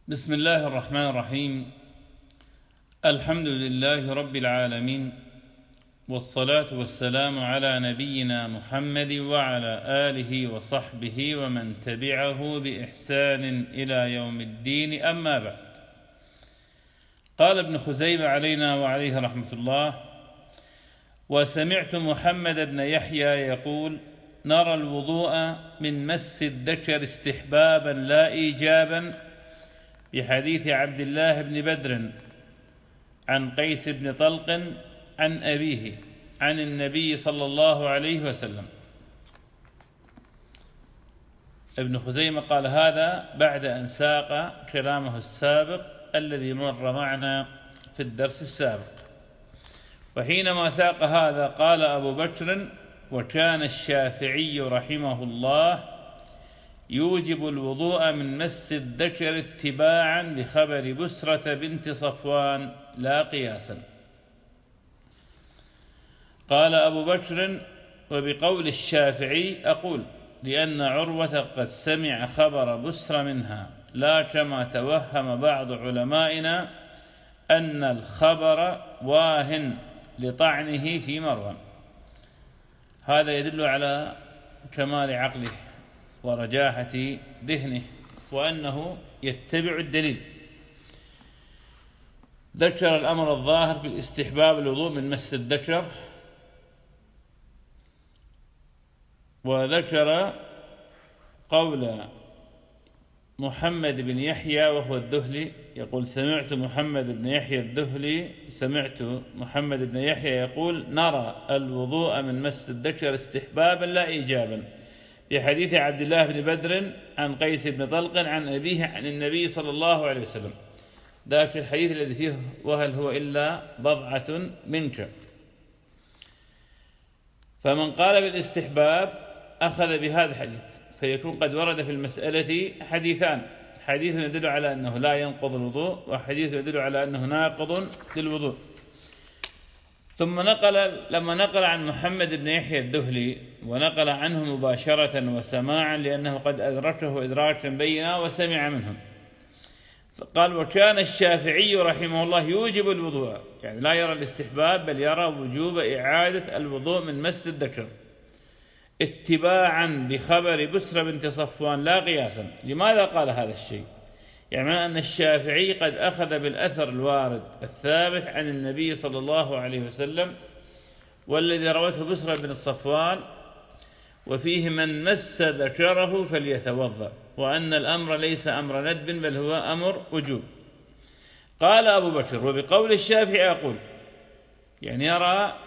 بسم الله الرحمن الرحيم. الحمد لله رب العالمين، والصلاة والسلام على نبينا محمد وعلى آله وصحبه ومن تبعه بإحسان إلى يوم الدين، أما بعد. قال ابن خزيمة علينا وعليه رحمة الله: وسمعت محمد بن يحيى يقول: نرى الوضوء من مس الذكر استحبابا لا إيجابا، بحديث عبد الله بن بدر عن قيس بن طلق عن أبيه عن النبي صلى الله عليه وسلم. ابن خزيمة قال هذا بعد أن ساق كلامه السابق الذي مر معنا في الدرس السابق. وحينما ساق هذا قال أبو بكر: وكان الشافعي رحمه الله يوجب الوضوء من مس الذكر اتباعا بخبر بسرة بنت صفوان لا قياسا. قال أبو بكر: وبقول الشافعي أقول، لأن عروة قد سمع خبر بسرة منها، لا كما توهم بعض علمائنا أن الخبر واهن لطعنه في مروان. هذا يدل على كمال عقله ورجاحة ذهنه، وأنه يتبع الدليل. ذكر الأمر الظاهر في الاستحباب الوضوء من مس الذكر، وذكر قول محمد بن يحيى وهو الذهلي، يقول: سمعت محمد بن يحيى الذهلي سمعت محمد بن يحيى يقول: نرى الوضوء من مس الذكر استحبابا لا إيجابا، في حديث عبد الله بن بدر عن قيس بن طلق عن أبيه عن النبي صلى الله عليه وسلم. ذاك الحديث الذي فيه: وهل هو إلا بضعة منك. فمن قال بالاستحباب أخذ بهذا الحديث، فيكون قد ورد في المسألة حديثان: حديث يدل على أنه لا ينقض الوضوء، وحديث يدل على أنه ناقض للوضوء. ثم لما نقل عن محمد بن يحيى الذهلي ونقل عنه مباشرة وسماعا، لأنه قد أدركه إدراكا بينا وسمع منهم، قال: وكان الشافعي رحمه الله يوجب الوضوء، يعني لا يرى الاستحباب بل يرى وجوب إعادة الوضوء من مس الذكر اتباعا بخبر بسرة بنت صفوان لا قياسا. لماذا قال هذا الشيء؟ يعني أن الشافعي قد أخذ بالأثر الوارد الثابت عن النبي صلى الله عليه وسلم، والذي روته بسرة بن صفوان، وفيه: من مس ذكره فليتوضأ، وأن الأمر ليس أمر ندب بل هو أمر وجوب. قال أبو بكر: وبقول الشافعي أقول، يعني يرى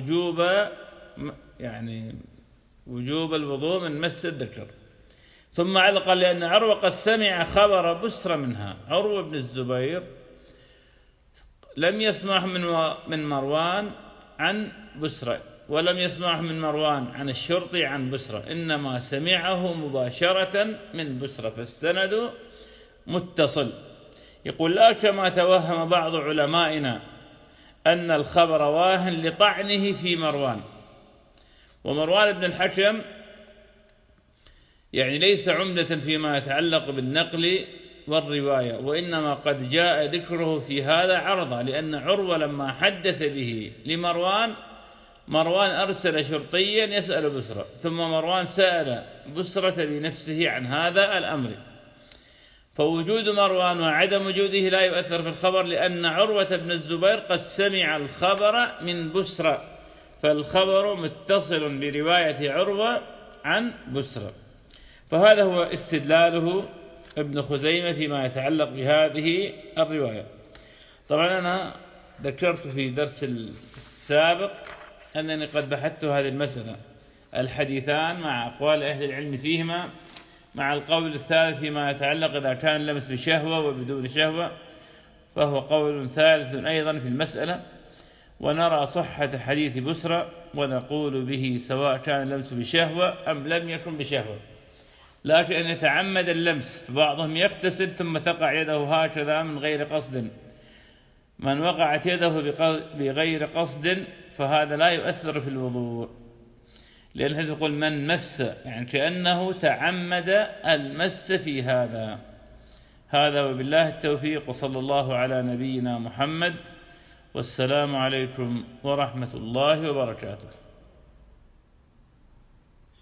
وجوب الوضوء من مس الذكر. ثم علق: لأن عروة قد سمع خبر بسرة منها. عروة بن الزبير لم يسمع من مروان عن بسرة، ولم يسمعه من مروان عن الشرطي عن بسرة، إنما سمعه مباشرة من بسرة، فالسند متصل. يقول: لا كما توهم بعض علمائنا أن الخبر واهن لطعنه في مروان. ومروان بن الحكم يعني ليس عمدة فيما يتعلق بالنقل والرواية، وإنما قد جاء ذكره في هذا عرضا، لأن عروة لما حدث به لمروان، مروان أرسل شرطيا يسأل بسرة، ثم مروان سأل بسرة بنفسه عن هذا الأمر. فوجود مروان وعدم وجوده لا يؤثر في الخبر، لأن عروة بن الزبير قد سمع الخبر من بسرة، فالخبر متصل برواية عروة عن بسرة. فهذا هو استدلاله ابن خزيمة فيما يتعلق بهذه الرواية. طبعا أنا ذكرت في درس السابق أنني قد بحثت هذه المسألة، الحديثان مع أقوال أهل العلم فيهما، مع القول الثالث فيما يتعلق إذا كان اللمس بشهوة وبدون شهوة، فهو قول ثالث أيضا في المسألة. ونرى صحة حديث بسرة، ونقول به سواء كان اللمس بشهوة أم لم يكن بشهوة، لكن أن يتعمد اللمس، فبعضهم يغتسل ثم تقع يده هكذا من غير قصد. من وقعت يده بغير قصد فهذا لا يؤثر في الوضوء، لأنه يقول: من مس، يعني كأنه تعمد المس في هذا. هذا وبالله التوفيق، وصلى الله على نبينا محمد، والسلام عليكم ورحمة الله وبركاته.